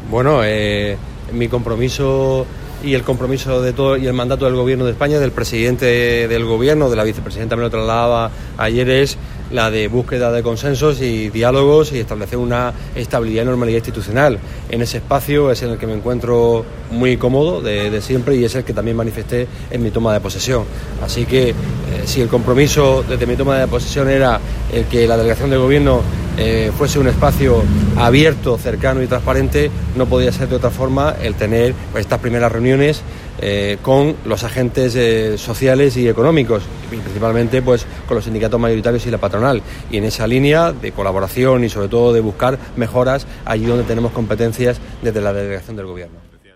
Bueno, mi compromiso y el compromiso de todo y el mandato del Gobierno de España, del presidente del Gobierno, de la vicepresidenta me lo trasladaba ayer, es la de búsqueda de consensos y diálogos y establecer una estabilidad y normalidad institucional. En ese espacio es en el que me encuentro muy cómodo de siempre y es el que también manifesté en mi toma de posesión. Así que si el compromiso desde mi toma de posesión era el que la delegación de Gobierno fuese un espacio abierto, cercano y transparente, no podía ser de otra forma el tener estas primeras reuniones con los agentes sociales y económicos, y principalmente pues con los sindicatos mayoritarios y la patronal, y en esa línea de colaboración y sobre todo de buscar mejoras allí donde tenemos competencias desde la delegación del Gobierno.